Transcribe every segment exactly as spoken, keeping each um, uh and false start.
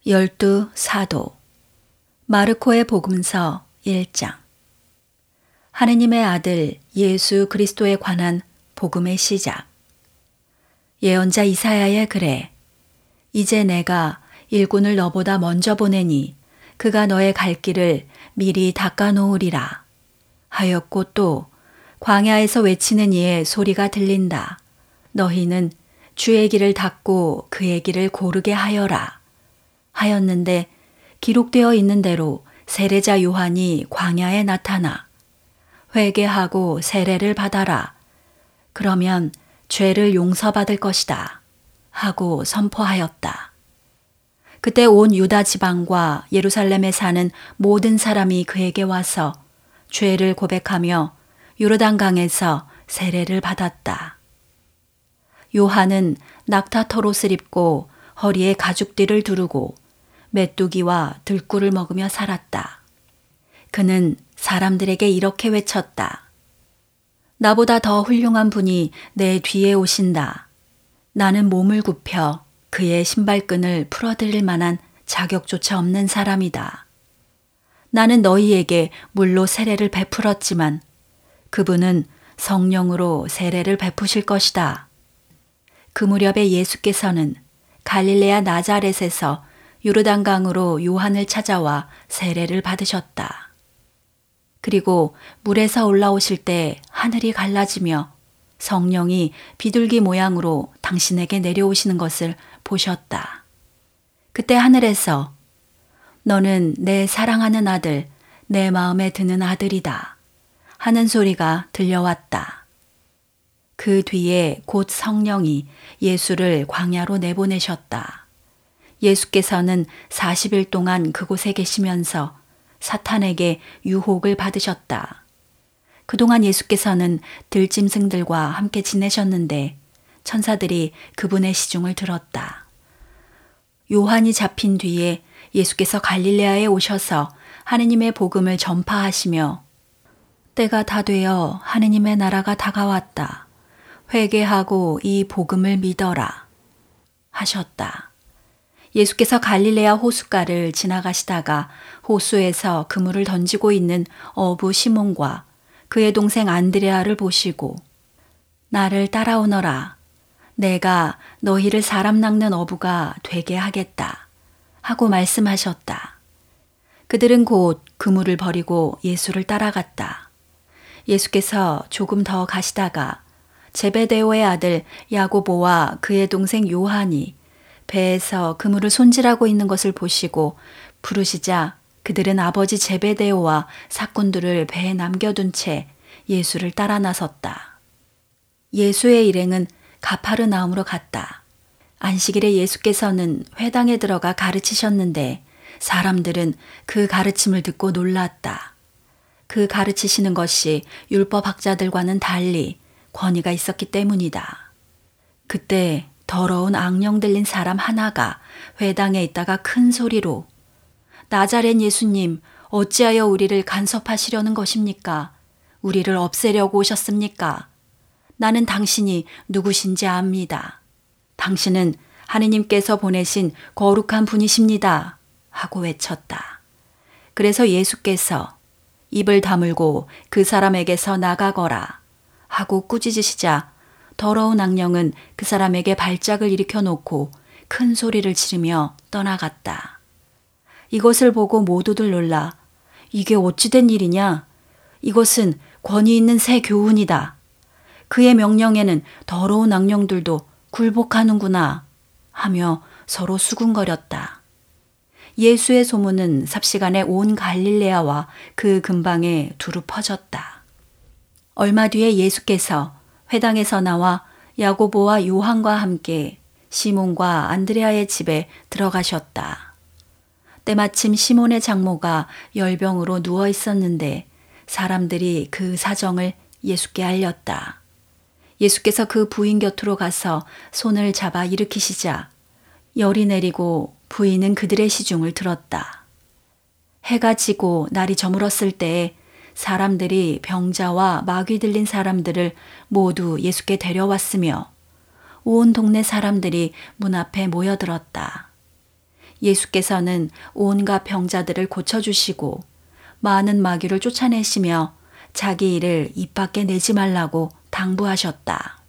열두 사도 마르코의 복음서 일 장 하느님의 아들 예수 그리스도에 관한 복음의 시작. 예언자 이사야의 글에 이제 내가 일꾼을 너보다 먼저 보내니 그가 너의 갈 길을 미리 닦아 놓으리라 하였고, 또 광야에서 외치는 이의 소리가 들린다. 너희는 주의 길을 닦고 그의 길을 고르게 하여라 하였는데, 기록되어 있는 대로 세례자 요한이 광야에 나타나 회개하고 세례를 받아라. 그러면 죄를 용서받을 것이다 하고 선포하였다. 그때 온 유다 지방과 예루살렘에 사는 모든 사람이 그에게 와서 죄를 고백하며 요르단강에서 세례를 받았다. 요한은 낙타털옷을 입고 허리에 가죽띠를 두르고 메뚜기와 들꿀을 먹으며 살았다. 그는 사람들에게 이렇게 외쳤다. 나보다 더 훌륭한 분이 내 뒤에 오신다. 나는 몸을 굽혀 그의 신발끈을 풀어드릴 만한 자격조차 없는 사람이다. 나는 너희에게 물로 세례를 베풀었지만 그분은 성령으로 세례를 베푸실 것이다. 그 무렵에 예수께서는 갈릴레아 나자렛에서 요르단강으로 요한을 찾아와 세례를 받으셨다. 그리고 물에서 올라오실 때 하늘이 갈라지며 성령이 비둘기 모양으로 당신에게 내려오시는 것을 보셨다. 그때 하늘에서 너는 내 사랑하는 아들, 내 마음에 드는 아들이다 하는 소리가 들려왔다. 그 뒤에 곧 성령이 예수를 광야로 내보내셨다. 예수께서는 사십 일 동안 그곳에 계시면서 사탄에게 유혹을 받으셨다. 그동안 예수께서는 들짐승들과 함께 지내셨는데 천사들이 그분의 시중을 들었다. 요한이 잡힌 뒤에 예수께서 갈릴레아에 오셔서 하느님의 복음을 전파하시며 때가 다 되어 하느님의 나라가 다가왔다. 회개하고 이 복음을 믿어라 하셨다. 예수께서 갈릴레아 호숫가를 지나가시다가 호수에서 그물을 던지고 있는 어부 시몬과 그의 동생 안드레아를 보시고 나를 따라오너라. 내가 너희를 사람 낚는 어부가 되게 하겠다 하고 말씀하셨다. 그들은 곧 그물을 버리고 예수를 따라갔다. 예수께서 조금 더 가시다가 제베데오의 아들 야고보와 그의 동생 요한이 배에서 그물을 손질하고 있는 것을 보시고 부르시자 그들은 아버지 제베데오와 사꾼들을 배에 남겨둔 채 예수를 따라 나섰다. 예수의 일행은 가파르나움으로 갔다. 안식일에 예수께서는 회당에 들어가 가르치셨는데 사람들은 그 가르침을 듣고 놀랐다. 그 가르치시는 것이 율법학자들과는 달리 권위가 있었기 때문이다. 그때 더러운 악령 들린 사람 하나가 회당에 있다가 큰 소리로 나자렛 예수님, 어찌하여 우리를 간섭하시려는 것입니까? 우리를 없애려고 오셨습니까? 나는 당신이 누구신지 압니다. 당신은 하느님께서 보내신 거룩한 분이십니다 하고 외쳤다. 그래서 예수께서 입을 다물고 그 사람에게서 나가거라 하고 꾸짖으시자 더러운 악령은 그 사람에게 발작을 일으켜 놓고 큰 소리를 지르며 떠나갔다. 이것을 보고 모두들 놀라 이게 어찌 된 일이냐? 이것은 권위 있는 새 교훈이다. 그의 명령에는 더러운 악령들도 굴복하는구나 하며 서로 수군거렸다. 예수의 소문은 삽시간에 온 갈릴레아와 그 근방에 두루 퍼졌다. 얼마 뒤에 예수께서 회당에서 나와 야고보와 요한과 함께 시몬과 안드레아의 집에 들어가셨다. 때마침 시몬의 장모가 열병으로 누워 있었는데 사람들이 그 사정을 예수께 알렸다. 예수께서 그 부인 곁으로 가서 손을 잡아 일으키시자 열이 내리고 부인은 그들의 시중을 들었다. 해가 지고 날이 저물었을 때에 사람들이 병자와 마귀 들린 사람들을 모두 예수께 데려왔으며 온 동네 사람들이 문 앞에 모여들었다. 예수께서는 온갖 병자들을 고쳐주시고 많은 마귀를 쫓아내시며 자기 일을 입 밖에 내지 말라고 당부하셨다.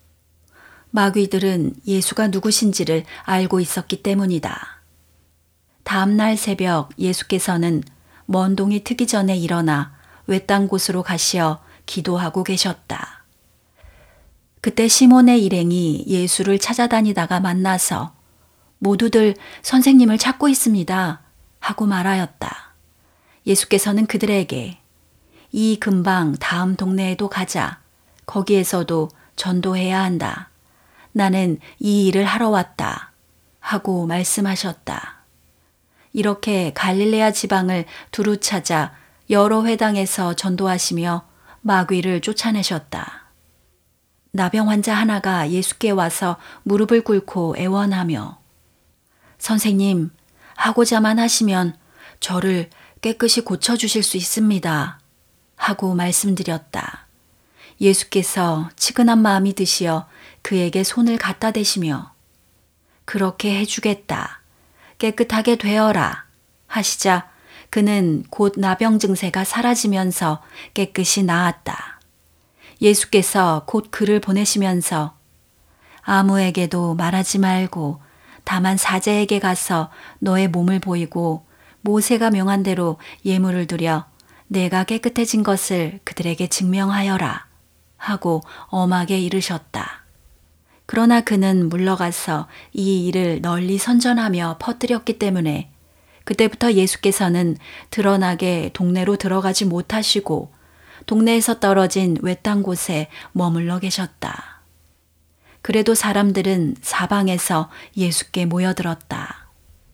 마귀들은 예수가 누구신지를 알고 있었기 때문이다. 다음 날 새벽 예수께서는 먼 동이 트기 전에 일어나 외딴 곳으로 가시어 기도하고 계셨다. 그때 시몬의 일행이 예수를 찾아다니다가 만나서 모두들 선생님을 찾고 있습니다 하고 말하였다. 예수께서는 그들에게 이 근방 다음 동네에도 가자. 거기에서도 전도해야 한다. 나는 이 일을 하러 왔다 하고 말씀하셨다. 이렇게 갈릴레아 지방을 두루 찾아 여러 회당에서 전도하시며 마귀를 쫓아내셨다. 나병 환자 하나가 예수께 와서 무릎을 꿇고 애원하며 선생님, 하고자만 하시면 저를 깨끗이 고쳐주실 수 있습니다 하고 말씀드렸다. 예수께서 치근한 마음이 드시어 그에게 손을 갖다 대시며 그렇게 해주겠다. 깨끗하게 되어라 하시자 그는 곧 나병 증세가 사라지면서 깨끗이 나았다. 예수께서 곧 그를 보내시면서 아무에게도 말하지 말고 다만 사제에게 가서 너의 몸을 보이고 모세가 명한 대로 예물을 드려 내가 깨끗해진 것을 그들에게 증명하여라 하고 엄하게 이르셨다. 그러나 그는 물러가서 이 일을 널리 선전하며 퍼뜨렸기 때문에 그때부터 예수께서는 드러나게 동네로 들어가지 못하시고 동네에서 떨어진 외딴 곳에 머물러 계셨다. 그래도 사람들은 사방에서 예수께 모여들었다.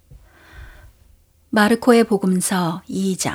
마르코의 복음서 이 장.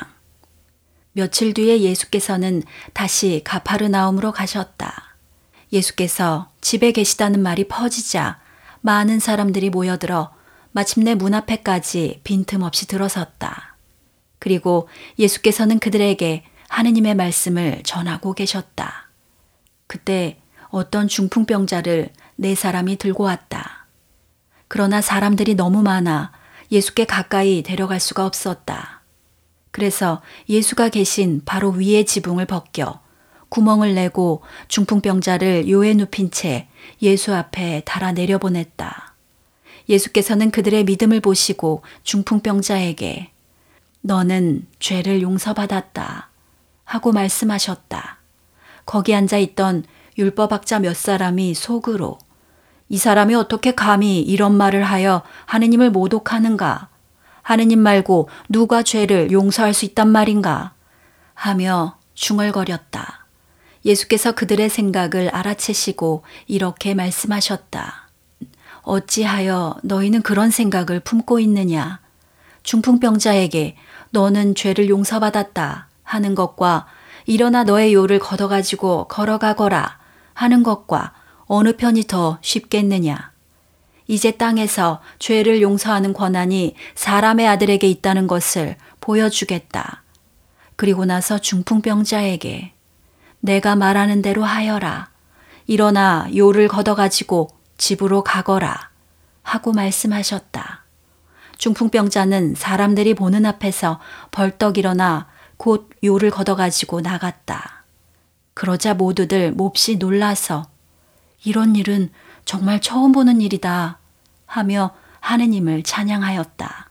며칠 뒤에 예수께서는 다시 가파르나움으로 가셨다. 예수께서 집에 계시다는 말이 퍼지자 많은 사람들이 모여들어 마침내 문 앞에까지 빈틈없이 들어섰다. 그리고 예수께서는 그들에게 하느님의 말씀을 전하고 계셨다. 그때 어떤 중풍병자를 네 사람이 들고 왔다. 그러나 사람들이 너무 많아 예수께 가까이 데려갈 수가 없었다. 그래서 예수가 계신 바로 위의 지붕을 벗겨 구멍을 내고 중풍병자를 요에 눕힌 채 예수 앞에 달아 내려보냈다. 예수께서는 그들의 믿음을 보시고 중풍병자에게 너는 죄를 용서받았다 하고 말씀하셨다. 거기 앉아있던 율법학자 몇 사람이 속으로 이 사람이 어떻게 감히 이런 말을 하여 하느님을 모독하는가? 하느님 말고 누가 죄를 용서할 수 있단 말인가? 하며 중얼거렸다. 예수께서 그들의 생각을 알아채시고 이렇게 말씀하셨다. 어찌하여 너희는 그런 생각을 품고 있느냐? 중풍병자에게 너는 죄를 용서받았다 하는 것과 일어나 너의 요를 걷어가지고 걸어가거라 하는 것과 어느 편이 더 쉽겠느냐? 이제 땅에서 죄를 용서하는 권한이 사람의 아들에게 있다는 것을 보여주겠다. 그리고 나서 중풍병자에게 내가 말하는 대로 하여라. 일어나 요를 걷어가지고 집으로 가거라 하고 말씀하셨다. 중풍병자는 사람들이 보는 앞에서 벌떡 일어나 곧 요를 걷어가지고 나갔다. 그러자 모두들 몹시 놀라서 이런 일은 정말 처음 보는 일이다 하며 하느님을 찬양하였다.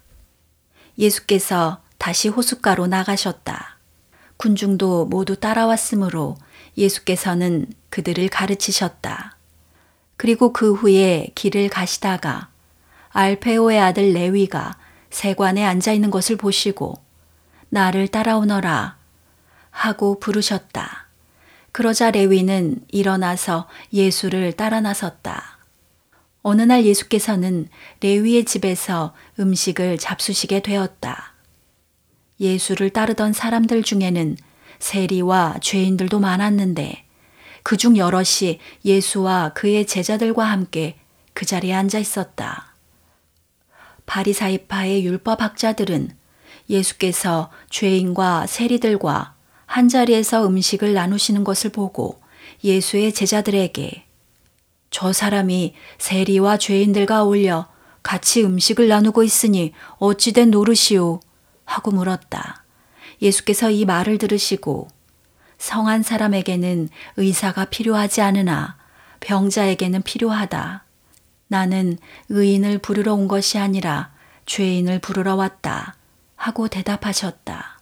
예수께서 다시 호숫가로 나가셨다. 군중도 모두 따라왔으므로 예수께서는 그들을 가르치셨다. 그리고 그 후에 길을 가시다가 알페오의 아들 레위가 세관에 앉아있는 것을 보시고 나를 따라오너라 하고 부르셨다. 그러자 레위는 일어나서 예수를 따라 나섰다. 어느 날 예수께서는 레위의 집에서 음식을 잡수시게 되었다. 예수를 따르던 사람들 중에는 세리와 죄인들도 많았는데 그중 여럿이 예수와 그의 제자들과 함께 그 자리에 앉아 있었다. 바리사이파의 율법학자들은 예수께서 죄인과 세리들과 한자리에서 음식을 나누시는 것을 보고 예수의 제자들에게 저 사람이 세리와 죄인들과 어울려 같이 음식을 나누고 있으니 어찌된 노릇이오? 하고 물었다. 예수께서 이 말을 들으시고 성한 사람에게는 의사가 필요하지 않으나 병자에게는 필요하다. 나는 의인을 부르러 온 것이 아니라 죄인을 부르러 왔다. 하고 대답하셨다.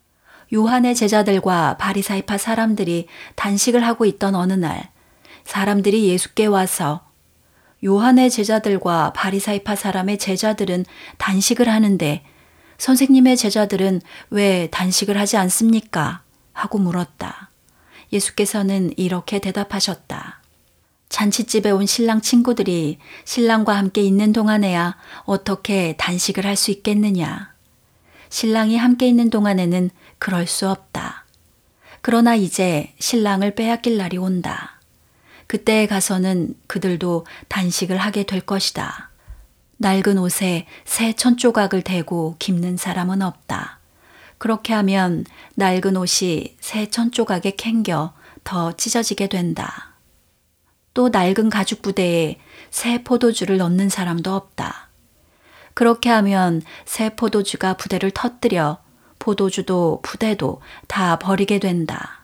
요한의 제자들과 바리사이파 사람들이 단식을 하고 있던 어느 날 사람들이 예수께 와서 요한의 제자들과 바리사이파 사람의 제자들은 단식을 하는데 선생님의 제자들은 왜 단식을 하지 않습니까? 하고 물었다. 예수께서는 이렇게 대답하셨다. 잔치집에 온 신랑 친구들이 신랑과 함께 있는 동안에야 어떻게 단식을 할 수 있겠느냐. 신랑이 함께 있는 동안에는 그럴 수 없다. 그러나 이제 신랑을 빼앗길 날이 온다. 그때에 가서는 그들도 단식을 하게 될 것이다. 낡은 옷에 새 천조각을 대고 깁는 사람은 없다. 그렇게 하면 낡은 옷이 새 천조각에 캥겨 더 찢어지게 된다. 또 낡은 가죽 부대에 새 포도주를 넣는 사람도 없다. 그렇게 하면 새 포도주가 부대를 터뜨려 포도주도 부대도 다 버리게 된다.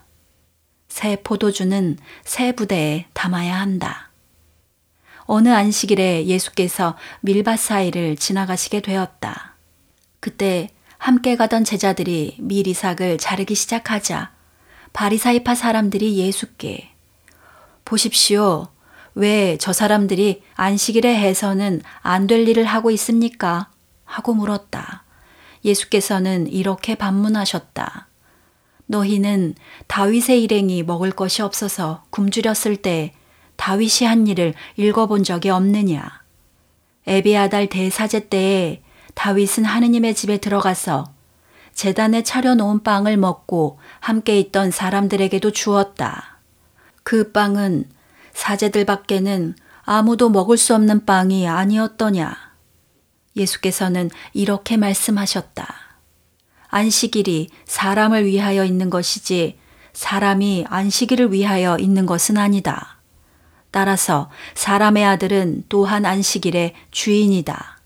새 포도주는 새 부대에 담아야 한다. 어느 안식일에 예수께서 밀밭 사이를 지나가시게 되었다. 그때 함께 가던 제자들이 밀이삭을 자르기 시작하자 바리사이파 사람들이 예수께 보십시오. 왜 저 사람들이 안식일에 해서는 안 될 일을 하고 있습니까? 하고 물었다. 예수께서는 이렇게 반문하셨다. 너희는 다윗의 일행이 먹을 것이 없어서 굶주렸을 때 다윗이 한 일을 읽어본 적이 없느냐? 에비아달 대사제 때에 다윗은 하느님의 집에 들어가서 제단에 차려놓은 빵을 먹고 함께 있던 사람들에게도 주었다. 그 빵은 사제들밖에는 아무도 먹을 수 없는 빵이 아니었더냐. 예수께서는 이렇게 말씀하셨다. 안식일이 사람을 위하여 있는 것이지 사람이 안식일을 위하여 있는 것은 아니다. 따라서 사람의 아들은 또한 안식일의 주인이다.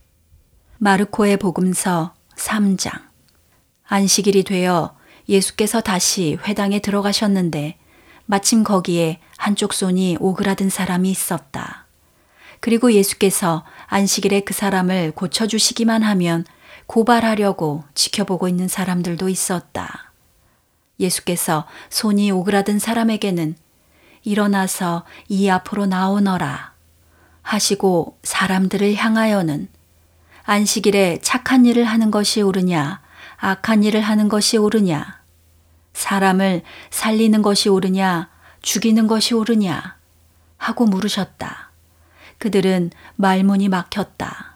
마르코의 복음서 삼 장. 안식일이 되어 예수께서 다시 회당에 들어가셨는데 마침 거기에 한쪽 손이 오그라든 사람이 있었다. 그리고 예수께서 안식일에 그 사람을 고쳐주시기만 하면 고발하려고 지켜보고 있는 사람들도 있었다. 예수께서 손이 오그라든 사람에게는 일어나서 이 앞으로 나오너라 하시고 사람들을 향하여는 안식일에 착한 일을 하는 것이 옳으냐 악한 일을 하는 것이 옳으냐 사람을 살리는 것이 옳으냐 죽이는 것이 옳으냐 하고 물으셨다. 그들은 말문이 막혔다.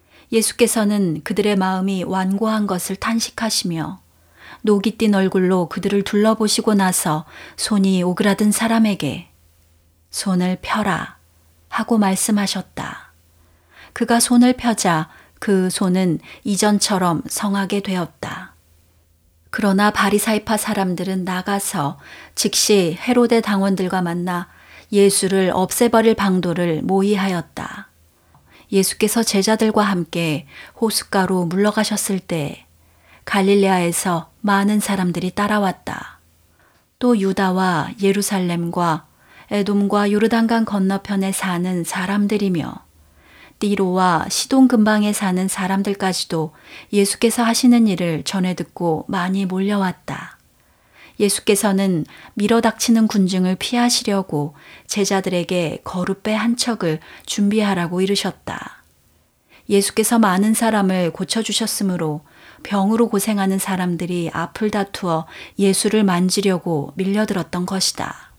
예수께서는 그들의 마음이 완고한 것을 탄식하시며 녹이 띈 얼굴로 그들을 둘러보시고 나서 손이 오그라든 사람에게 손을 펴라 하고 말씀하셨다. 그가 손을 펴자 그 손은 이전처럼 성하게 되었다. 그러나 바리사이파 사람들은 나가서 즉시 헤로데 당원들과 만나 예수를 없애버릴 방도를 모의하였다. 예수께서 제자들과 함께 호숫가로 물러가셨을 때 갈릴레아에서 많은 사람들이 따라왔다. 또 유다와 예루살렘과 에돔과 요르단강 건너편에 사는 사람들이며 띠로와 시돈 근방에 사는 사람들까지도 예수께서 하시는 일을 전해 듣고 많이 몰려왔다. 예수께서는 밀어닥치는 군중을 피하시려고 제자들에게 거룻배 한 척을 준비하라고 이르셨다. 예수께서 많은 사람을 고쳐주셨으므로 병으로 고생하는 사람들이 앞을 다투어 예수를 만지려고 밀려들었던 것이다.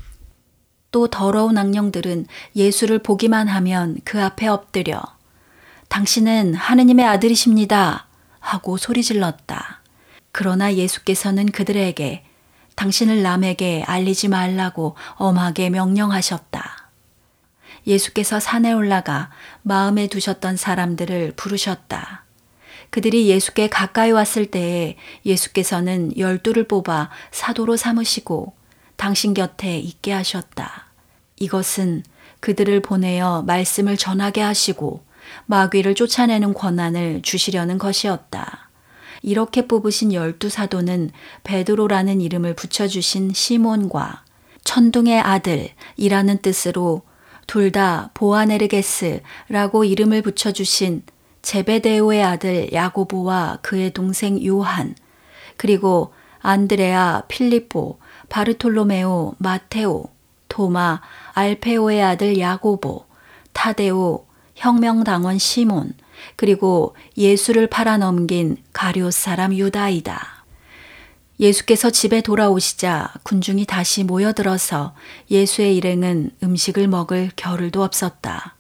또 더러운 악령들은 예수를 보기만 하면 그 앞에 엎드려 당신은 하느님의 아들이십니다 하고 소리질렀다. 그러나 예수께서는 그들에게 당신을 남에게 알리지 말라고 엄하게 명령하셨다. 예수께서 산에 올라가 마음에 두셨던 사람들을 부르셨다. 그들이 예수께 가까이 왔을 때에 예수께서는 열두를 뽑아 사도로 삼으시고 당신 곁에 있게 하셨다. 이것은 그들을 보내어 말씀을 전하게 하시고 마귀를 쫓아내는 권한을 주시려는 것이었다. 이렇게 뽑으신 열두 사도는 베드로라는 이름을 붙여주신 시몬과 천둥의 아들이라는 뜻으로 둘 다 보아네르게스라고 이름을 붙여주신 제베데오의 아들 야고보와 그의 동생 요한, 그리고 안드레아, 필리포, 바르톨로메오, 마테오, 도마, 알페오의 아들 야고보, 타데오, 혁명당원 시몬, 그리고 예수를 팔아넘긴 가룟 사람 유다이다. 예수께서 집에 돌아오시자 군중이 다시 모여들어서 예수의 일행은 음식을 먹을 겨를도 없었다.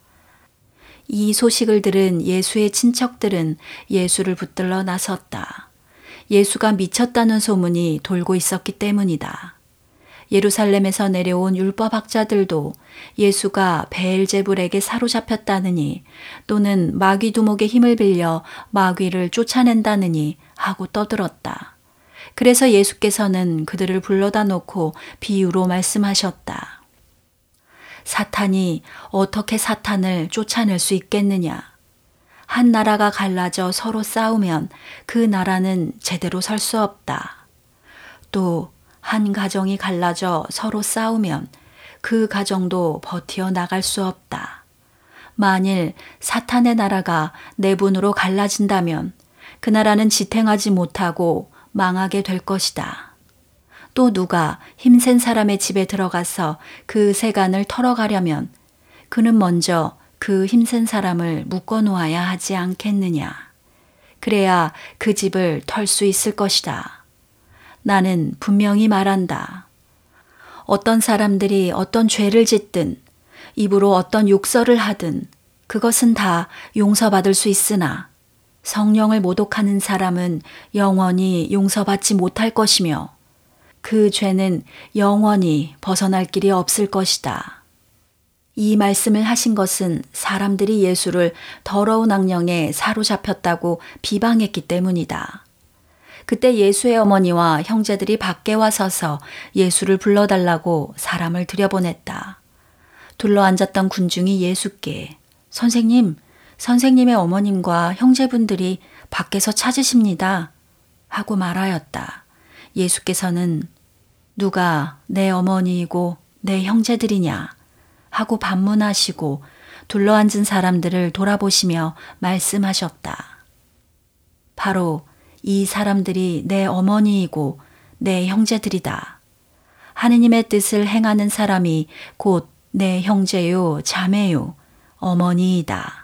이 소식을 들은 예수의 친척들은 예수를 붙들러 나섰다. 예수가 미쳤다는 소문이 돌고 있었기 때문이다. 예루살렘에서 내려온 율법학자들도 예수가 베엘제불에게 사로잡혔다느니 또는 마귀 두목의 힘을 빌려 마귀를 쫓아낸다느니 하고 떠들었다. 그래서 예수께서는 그들을 불러다 놓고 비유로 말씀하셨다. 사탄이 어떻게 사탄을 쫓아낼 수 있겠느냐? 한 나라가 갈라져 서로 싸우면 그 나라는 제대로 설 수 없다. 또 한 가정이 갈라져 서로 싸우면 그 가정도 버티어 나갈 수 없다. 만일 사탄의 나라가 내분으로 갈라진다면 그 나라는 지탱하지 못하고 망하게 될 것이다. 또 누가 힘센 사람의 집에 들어가서 그 세간을 털어가려면 그는 먼저 그 힘센 사람을 묶어 놓아야 하지 않겠느냐. 그래야 그 집을 털 수 있을 것이다. 나는 분명히 말한다. 어떤 사람들이 어떤 죄를 짓든 입으로 어떤 욕설을 하든 그것은 다 용서받을 수 있으나 성령을 모독하는 사람은 영원히 용서받지 못할 것이며 그 죄는 영원히 벗어날 길이 없을 것이다. 이 말씀을 하신 것은 사람들이 예수를 더러운 악령에 사로잡혔다고 비방했기 때문이다. 그때 예수의 어머니와 형제들이 밖에 와 서서 예수를 불러달라고 사람을 들여보냈다. 둘러앉았던 군중이 예수께 선생님, 선생님의 어머님과 형제분들이 밖에서 찾으십니다. 하고 말하였다. 예수께서는 누가 내 어머니이고 내 형제들이냐? 하고 반문하시고 둘러앉은 사람들을 돌아보시며 말씀하셨다. 바로 이 사람들이 내 어머니이고 내 형제들이다. 하느님의 뜻을 행하는 사람이 곧 내 형제요, 자매요, 어머니이다.